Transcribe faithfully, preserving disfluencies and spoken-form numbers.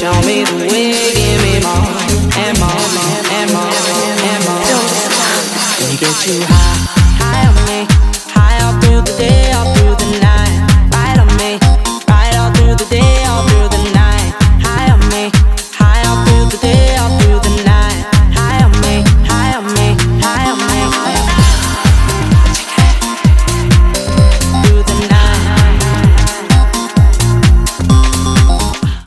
on me the way, give me more and more and more and more. Don't stop. Let me get you high, high on me.